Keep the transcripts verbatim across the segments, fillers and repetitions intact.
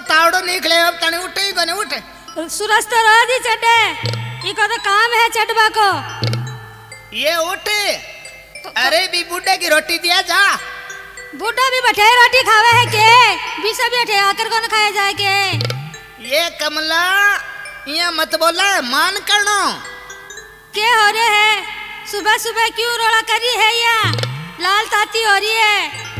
तावड़ो निकले अब तने उठे ही कोने उठे सूरज तो रोज ही चढ़े इको तो काम है चढ़वा को ये उठे अरे भी बुड्ढे की रोटी दिया जा बुड्ढा भी बैठे रोटी खावे है के भी सब बैठे आकर कौन खाए जाए के ये कमला ये मत बोला मान करनो के हो रहे है सुबह सुबह क्यों रोड़ा करी है या लाल ताती हो रही है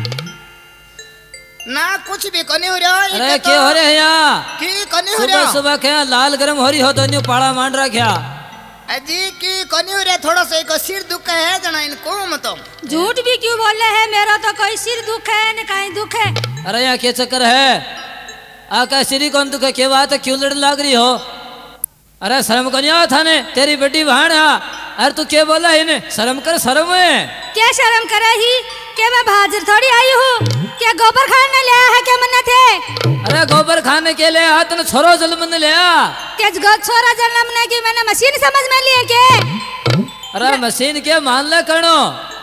ना कुछ भी कोनी हो रहा अरे तो क्या हो रहे हैं यहाँ की कोनी हो रहा सुबह सुबह क्या लाल गरम हो रही हो तो न्यू पाड़ा मान रहा क्या अजी की कोनी हो रहा थोड़ा सा को सिर दुख है जना इनको मत झूठ भी क्यों बोल रहे हैं मेरा तो कोई सिर दुख है न कहीं दुख है अरे यहाँ क्या चक्कर है आका सिरी कौन दुख है क्या बात है क्यों लड़ने लग रही हो अरे शर्म को नहीं आ था ने तेरी बेटी बहन है अरे तू क्या बोला है ने शर्म कर शर्म है क्या शर्म करे ही क्या मैं बाहर थोड़ी आई हूँ क्या गोबर खाने ले आया है क्या मन्ना थे अरे गोबर खाने के लिए हाथ ने छोरो जल मन ले आ क्या छोरा जन्म ने की मैंने मशीन समझ में लिए के अरे मशीन के मान ले करो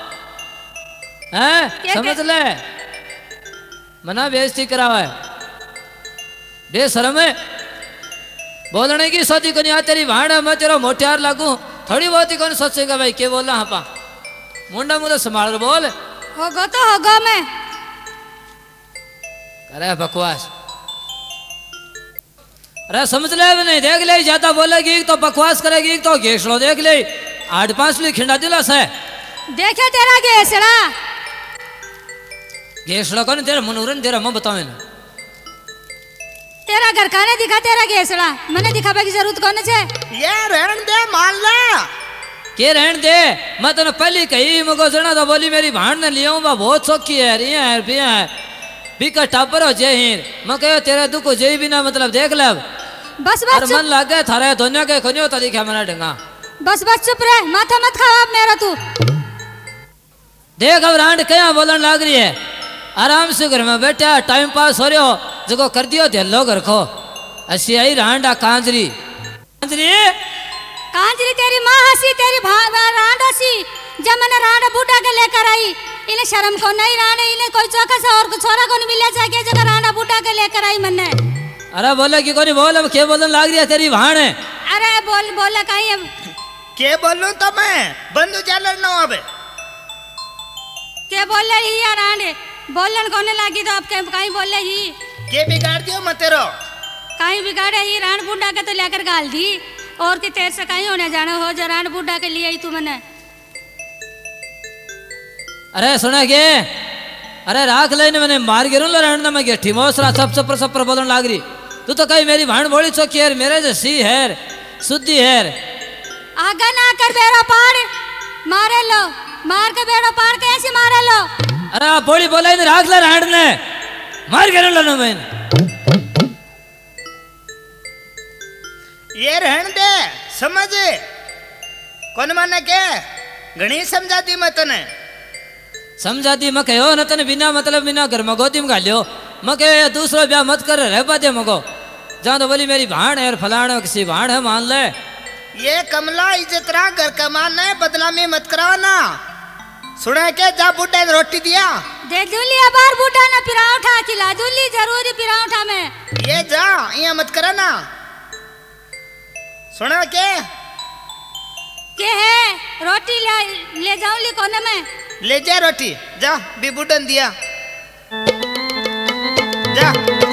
हैं समझ ले मना बेइज्जती करावा है बेशरम है बोलने की सोची को नहीं आ तेरी भाड़ मैं तेरा मोटियार लागू थोड़ी बहुत ही कौन सोचेगा भाई क्या बोला हाँ पा मुंडा मुंडा संभाल बोल होगा तो होगा मैं अरे बकवास अरे समझ ले नहीं देख ले ज्यादा बोलेगी तो बकवास करेगी तो घेसड़ो देख ले आठ पांच ली खिंडा दिला से देखे तेरा घेसड़ा घेसड़ो कौन तेरा मनोरंजन तेरा मैं बताओ ना तेरा घर खाने दिखा तेरा घेसड़ा मैंने दिखावे की जरूरत कौन है ये रहन दे मान ला के रहन दे मैं तने पहली कही मुझको जना तो बोली मेरी भाण ने लिया हूँ बहुत सौखी है रिया है पिया है बीका टापर हो जय हीर मैं कहो तेरा दुख हो जय बिना मतलब देख ले बस बस मन लग गए थारे दुनिया के खोनियो तो दिखा मेरा ढंगा बस बस चुप रह माथा मत खाओ अब मेरा तू देख अब रांड क्या बोलन लग रही है आराम से घर में बैठा टाइम पास हो रहा हो जो कर दियो ध्यान घर खो ऐसी आई रांडा कांजरी कांजरी कांजरी तेरी माँ हंसी तेरी रांड हंसी जब मैंने रांड बूटा के लेकर आई इन्हें शर्म को नहीं रांड इन्हें कोई चौका सा और छोरा को नहीं मिला जाके जगह रांडा बूटा के लेकर आई मैंने अरे बोले कि कोई बोल अब क्या बोलने लग रही है तेरी भाण है अरे बोल बोला कहीं अब के बोलूं तो मैं बंदू जालर ना अब के बोल रही है रांड बोलन कोने लगी तो अब कहीं बोल रही के बिगाड़ दियो मत तेरो कहीं बिगाड़े ही रांड बूढ़ा के तो लेकर गाल दी और कि तेरे से कहीं होने जाना हो जो रांड बूढ़ा के लिए ही तू मैंने अरे सुना के अरे राख लेने मैंने मार गिरूं लड़ना मैं गेठी मोसरा सब सपर सपर बोलने लग रही तू तो कहीं मेरी भाण बोली चौकी है मेरे जैसी है शुद्धि है आगा ना कर बेड़ा पार मारे लो मार के बेड़ा पार कैसे मारे लो अरे आप बोली बोला इधर राख ले रांड ने मार गिरूं लड़ना मैं ये रहन दे समझ कौन माने के घणी समझाती मैं तने समझाती मैं कहो न तने बिना मतलब बिना घर में गोदी में गालियो मैं कहे दूसरा ब्याह मत कर रह पाते मको जहाँ तो बोली मेरी भाण है और फलाना किसी भाण है मान ले ये कमला इज्जत रहा घर का मान है बदनामी मत कराओ ना सुना के जा बूढ़े ने रोटी दिया दे दूली अबार बूढ़ा ना पिरा उठा खिला दूली जरूरी पिरा उठा में ये जा ये मत करा ना सुना के के है रोटी ले ले जाऊं ली कोने में ले जा रोटी जा भी बुढ़न दिया जा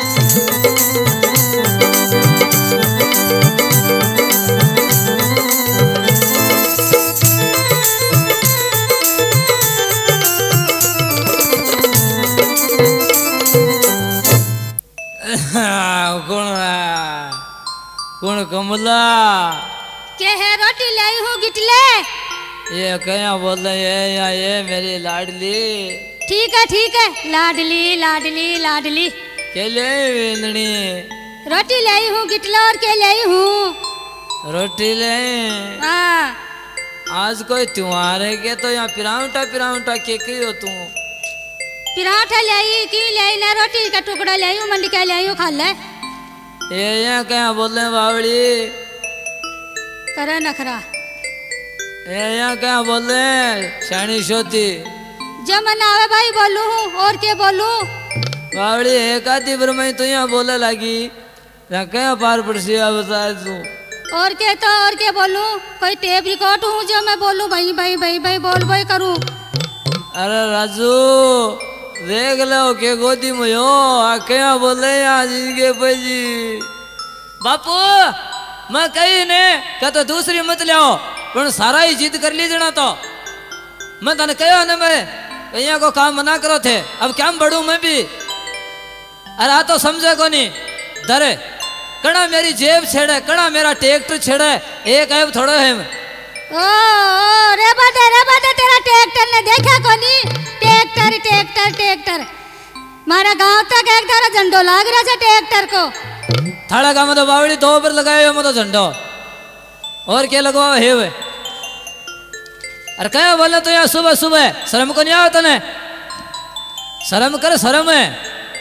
कौन कमला के है रोटी लाई हूँ गिटले ये क्या बोल रहे ये या ये मेरी लाडली ठीक है ठीक है लाडली लाडली लाडली के ले वेंदनी रोटी लाई हूँ गिटले और के लाई हूँ रोटी ले हाँ आज कोई त्योहार है के तो यहाँ पिराउटा पिराउटा के की हो तू पिराठा लाई की लाई ना रोटी का टुकड़ा लाई हूँ मंडी का लाई हूँ खा ले ये यहाँ क्या बोल रहे बावड़ी करे नखरा ये यहाँ क्या बोल रहे शानी शोती जब मन आवे भाई बोलू हूँ और क्या बोलू बावड़ी एक आधी भर में तो यहाँ बोले लगी क्या पार पड़सी बता तू और क्या तो और क्या बोलूं कोई टेप रिकॉर्ड हूँ जो मैं बोलूं भाई भाई भाई भाई बोल भाई करूं। अरे राजू देख लो के गोदी में हो क्या बोले यहाँ जिनके जी बापू मैं कही ने क्या तो दूसरी मत ले आओ पर सारा ही जिद कर लीजना तो मैं तने कहो ना मैं यहाँ को काम मना करो थे अब क्या बढ़ू मैं भी अरे आ तो समझे को नहीं धरे कड़ा मेरी जेब छेड़े कड़ा मेरा ट्रैक्टर छेड़े एक ऐप थोड़ा है ओ, ओ रे बाटे रे बाटे तेरा ट्रैक्टर ने देखा कोनी ट्रैक्टर ट्रैक्टर ट्रैक्टर मारा गांव तक एक तारा झंडो लाग रहा है ट्रैक्टर को थाड़ा गांव में तो बावड़ी दो पर लगाए हो तो झंडो और क्या लगवा है वे अरे क्या बोले तो यहाँ सुबह सुबह शर्म को नहीं आओ तने शर्म कर शर्म है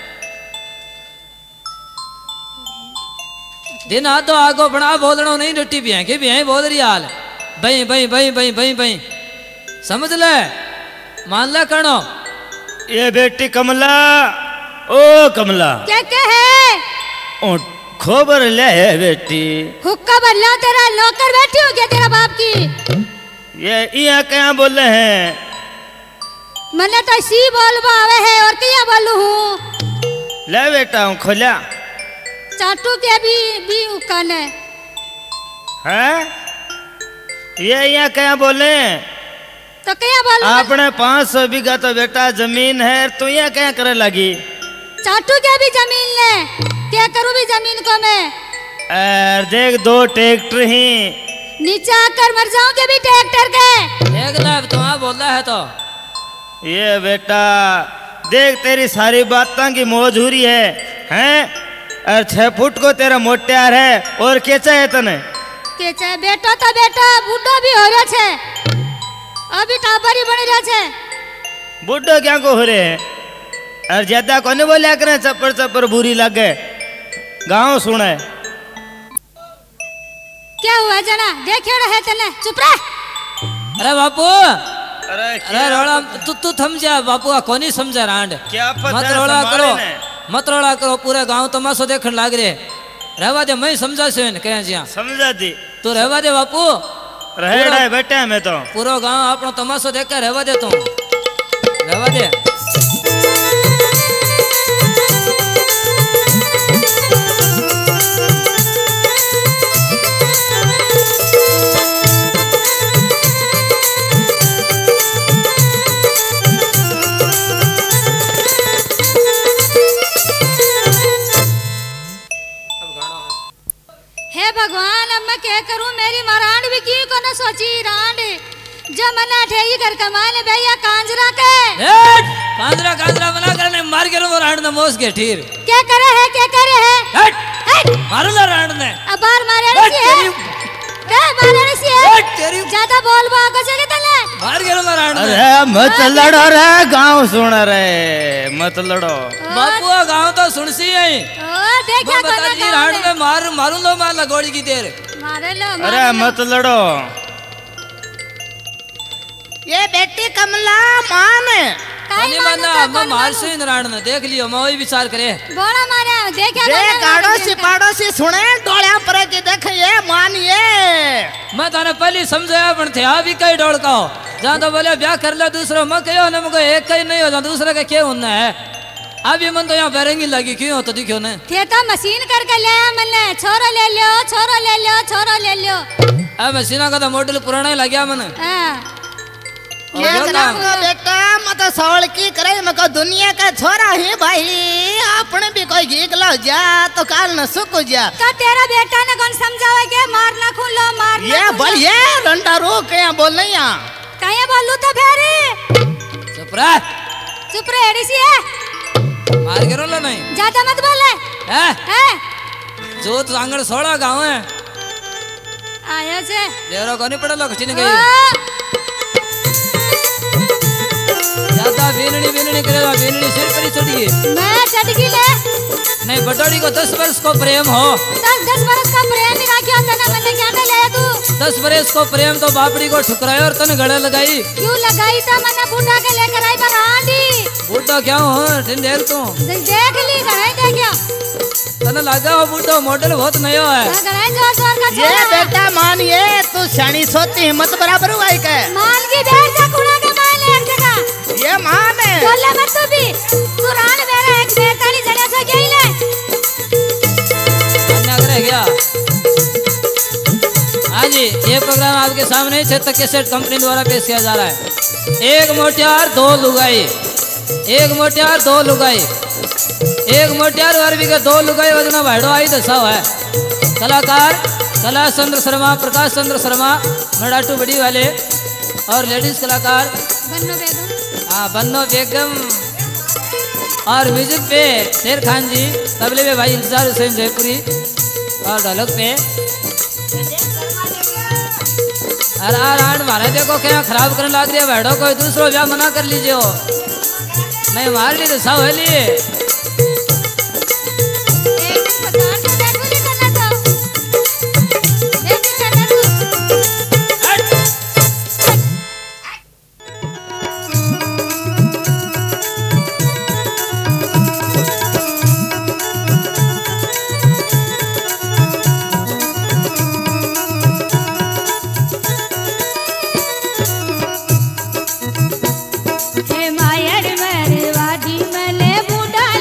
दिन आ तो आगो बना बोलना नहीं डटी भी है कि भी है बोल रही हाल बई बई बई बई बई बई समझ ले मान ले कणो ये बेटी कमला ओ कमला क्या क्या है ओ खबर ले है बेटी हुक्का बल्ला तेरा नौकर बैठी हो गया तेरा बाप की ये यहाँ क्या बोले हैं मैंने तो सी बोल बावे है और क्या बोलू हूँ ले बेटा हूँ खोला चाटू के भी भी उकान है हैं ये यहाँ क्या बोले तो क्या बोलूं आपने पाँच सौ बीघा तो बेटा जमीन है तू यहाँ क्या करे लगी चाटू के भी जमीन ले क्या करूं भी जमीन को मैं और देख दो ट्रैक्टर ही नीचे आकर मर जाऊं के भी ट्रैक्टर के देख ले अब तुम्हारा बोला है तो ये बेटा देख तेरी सारी बातों की मौज हो रही है हैं और छह फुट को तेरा मोटियार है और क्या चाहिए तने के चाहे बेटा तो बेटा बूढ़ो भी हो रहा छे अभी टाबरी बन रहा छे बुढ़ो क्या को हो रहे हैं और ज्यादा कोने बोलिया करे चप्पर चप्पर बुरी लगे गाँव सुने क्या हुआ जना देखे रहे तने चुप रह अरे बापू अरे अरे रोड़ा तू तू थम जा बापू आ कोनी समझा रांड क्या पता मत है रोड़ा संभाले करो ने? मत रोड़ा करो पूरे गांव तमाशो देखने लाग रहे रहवा दे मैं समझा से कह जिया समझा दी तू रहवा दे बापू रहेड़ा है बेटा मैं तो पूरा गांव अपनो तमाशो देख कर रहवा दे तू रहवा दे भगवान अब मैं क्या करूं मेरी मरांड भी की को न सोची रांड जमना ठेई घर कमाने भैया कांजरा के हट कांजरा कांजरा मना करने मार के रो रांड ने मोस के ठीर क्या करे है क्या करे है हट हट मारो ना रांड ने अब बार मारे सी है रे मारे सी है हट तेरी ज्यादा बोल बा को जगह तले मार के रो रांड ने अरे मत लड़ो रे गाँव सुन रे मत लड़ो बापू गांव तो सुनसी है ओ देखा बता कोना जी रांड में मार मारू लो मार लगोड़ी की देर मारे लो अरे मत लड़ो ये बेटी कमला मान नहीं माना मैं मार से रांड ने देख लियो मैं वही विचार करे बोला मारे देखा दे गाड़ो सी पाड़ो सी सुने डोलिया पर के देख ये मानिए मैं ताने पहले समझाया पण थे आ भी कई डोल का हो जहां तो बोले ब्याह कर ले दूसरा मैं कहो ना मुझे एक कहीं नहीं हो जा दूसरा का क्या होना है अभी मन तो यहाँ बैरेंगी लगी क्यों तो दिखो ने थे तो मशीन करके ले मने छोरो ले लियो छोरो ले लियो छोरो ले लियो अब मशीना का तो मॉडल पुराना ही लग गया मन हां क्या करूंगा बेटा मत सवाल की करे मको दुनिया का छोरा है भाई आपने भी कोई घीक लो जा तो काल न सुख जा का तेरा बेटा ने कौन समझावे के मार ना खून लो मार ये बोल ये रंडा रो क्या बोल नहीं यहाँ कहीं बोलू तो फेरे चुप रह चुप रह एड़ी सी है मार के रोला नहीं ज्यादा मत बोले है हैं जो तो आंगन सोड़ा गाँव है आया से लेरो को नहीं पड़ा लो किसी ने ओ, कही ज्यादा बीननी बीननी करेगा बीननी सिर पर ही चढ़ गई मैं चढ़ गई ले नहीं बटोड़ी को दस वर्ष को प्रेम हो दस दस बरस का प्रेम ही राखियो तना मैंने क्या ने ले तू दस वर्ष को प्रेम तो बापड़ी को ठुकराया और तन गड़े लगाई क्यों लगाई था मैंने बूढ़ा के लेकर आई बरांडी बूढ़ो क्या हो ठिन देख तू देख ली घरे देखियो तने लगा हो बूढ़ो मॉडल बहुत नयो है घरे जोर जोर का ये बेटा मान ये तू शानी सोती हिम्मत बराबर हुआ है के मान की बैठ जा कुड़ा के मान एक जगह ये मान है बोले मत तू भी तू रान मेरा एक बेताली जड़े से गई ले अन्ना करे क्या हाँ जी ये प्रोग्राम आपके सामने छत्तर कैसेट कंपनी द्वारा पेश किया जा रहा है। एक मोटियार दो लुगाई एक मोटियार दो लुगाई एक मोटियार अरबी के दो लुगाई वजना भाड़ो आई दसा हुआ है। कलाकार कला चंद्र शर्मा प्रकाश चंद्र शर्मा मराठू बड़ी वाले और लेडीज कलाकार बन्नो बेगम हाँ बन्नो बेगम और म्यूजिक पे शेर खान जी तबले में भाई इंतजार हुसैन जयपुरी और ढोलक पे अरे आरान मारे देखो क्या खराब करने लग रही है बैठो कोई दूसरो ब्याह मना कर लीजिए हो नहीं मार ली तो साव है लिए एक पचास का देखो नहीं करना तो देख करना तू हे मायर मरवादी मले बूढ़ा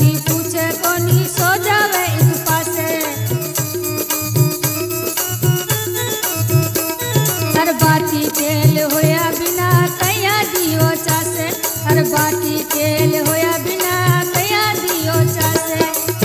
कोनी पूछे कोनी सो जावे एक पासे हर बाटी तेल होया बिना कया दियो चासे हर बाटी तेल होया बिना कया दियो चासे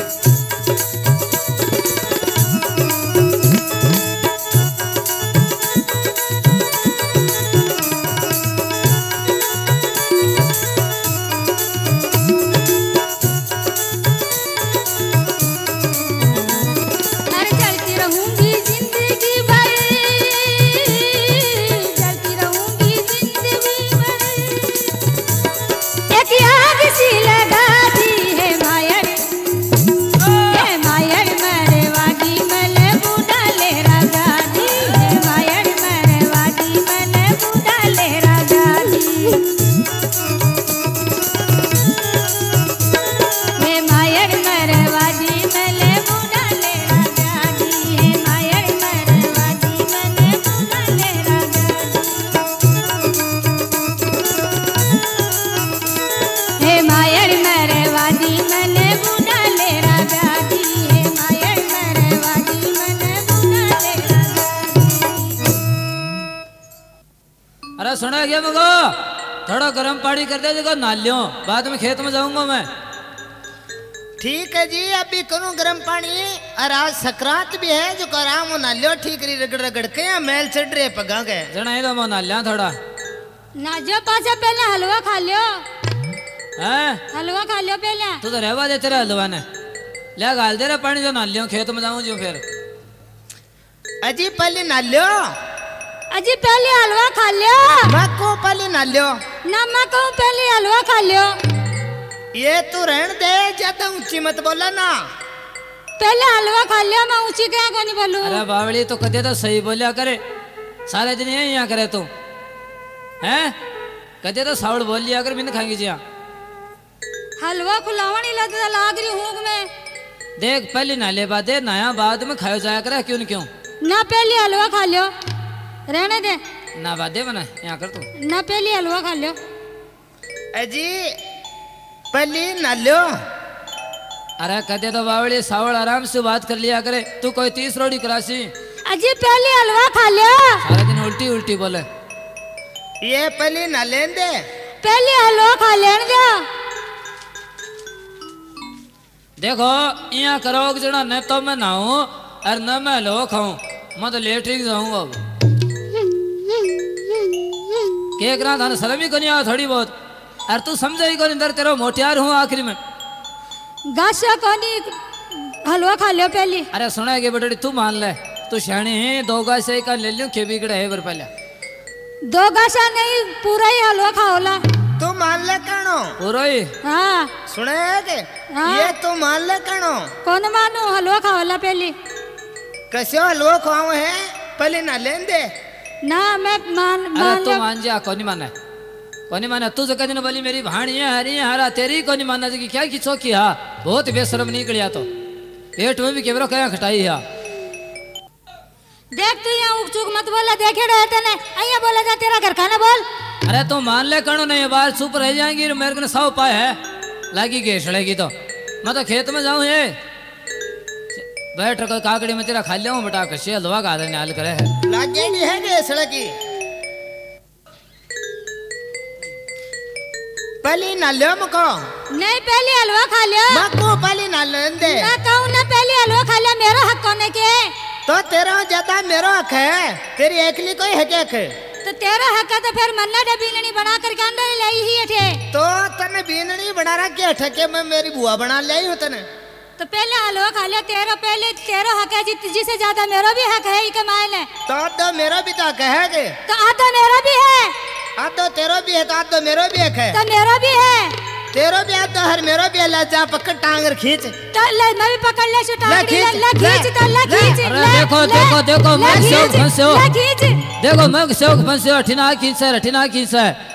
अरे सुना गया मगो थोड़ा गर्म पानी कर दे देखो नालियों बाद में खेत में जाऊंगा मैं। ठीक है जी अभी करूं गर्म पानी और आज सकरात भी है जो कराम नालियो ठीक री रगड़ रगड़ के मैल चढ़ रहे पगा के जना ही तो मैं नालिया थोड़ा नाजो पासा पहले हलवा खा लियो हैं हलवा खा लियो पहले तू तो रहवा दे तेरे हलवा ने ले गाल दे रहा पानी जो नालियों खेत में जाऊं जो फिर अजी पहले नालियो अजी पहले हलवा खा लियो मको पहले नालियो ना मैं कहूँ पहले हलवा खा लियो ये तू रहन दे ज्यादा ऊंची मत बोला ना पहले हलवा खा लियो मैं ऊंची क्या को नहीं बोलूं अरे बावली तो कदे तो सही बोलिया करे सारे दिन यही यहाँ करे तू हैं कदे तो सावड़ बोल लिया कर मैंने खाएंगी जिया हलवा खुलावा नहीं लगता लाग रही हूँ मैं देख पहले नाले बाद नया बाद में खायो जाया करे क्यों न क्यों ना पहले हलवा खा लियो रहने दे ना बादे बना यहाँ कर तू ना पहले हलवा खा लियो अजी पहले नालियो अरे कदे तो बावली सावड़ आराम से बात कर लिया करे तू कोई तीस रोटी करासी अजी पहले हलवा खा लियो सारा दिन उल्टी उल्टी बोले ये पहले नालेन दे पहले हलवा खा लेने दो देखो यहाँ करो जना न तो मैं नहाऊं और न मैं हलवा खाऊं मैं तो लेटरिन जाऊंगा अब के करा थाने शर्म ही को नहीं आया थोड़ी बहुत और तू समझा ही को अंदर तेरा मोटियार हूँ आखिरी में गाशा कोनी हलवा खा लियो पहले अरे सुना के बेटे तू मान ले तू शाणी है दो गाय से का ले लियो खेबी कड़ा है बर पहले दो गाशा नहीं पूरा ही हलवा खाओला तू मान ले कणो पूरा ही हाँ सुने के हाँ। ये तू मान ले कणो कौन मानो हलवा खाओला पहले कसो हलवा खाओ है पहले नालेन दे ना मैं मान अरे मान तू ले मान जा कौन माने कौन माने तू जो कहने बोली मेरी भाणी है हरी है हरा तेरी कौन माना जी क्या खिंचो की हा बहुत बेशरम निकलिया तो पेट में भी केवरो कया खटाई है देख तू यहाँ उक चुक मत बोला देखे रहते ने अయ్యా बोला जा तेरा घर खाना बोल अरे तू मान ले कणो नहीं बाहर चुप रह जाएंगी मेरे को सौ पाए है लागी घेसड़ेगी तो मैं तो खेत में जाऊं ये बैठ कोई काकड़ी में तेरा खा लिया हूँ बेटा कशी हलवा का आदर हाल करे है लागे नहीं है के सड़की पहले नालियो मको नहीं पहले हलवा खा लियो मको पहले नालेन दे मैं कहूँ ना पहले हलवा खा लिया मेरा हक कोने के तो तेरा ज्यादा मेरा हक है तेरी एकली कोई हक है तो तेरा हक है तो फिर मन्ना डे बीननी बना करके अंदर लाई ही थे तो तने बीननी बना रहा क्या ठके मैं मेरी बुआ बना ले आई हूँ तने तो पहले हलवा खा लिया तेरा पहले तेरा हक है जित जिसे ज्यादा मेरा भी हक है ही कमाए ले तो तो मेरा भी तो हक है के तो आधा मेरा भी है आधो तेरो भी है तो आधो मेरो भी हक है तो मेरा भी है तेरो भी आधो हर मेरो भी है ला जा पकड़ टांगर खींच तो ले मैं भी पकड़ ले ले सुटांगड़ी खींच, ले खींच ले, तो ले ले। खींच अरे ले, देखो, ले, देखो, देखो, ले मैं खींच, सेव फंसे हो। ले खींच देखो मैं सेवक फंसे अठिना खींचा अठिना खींचा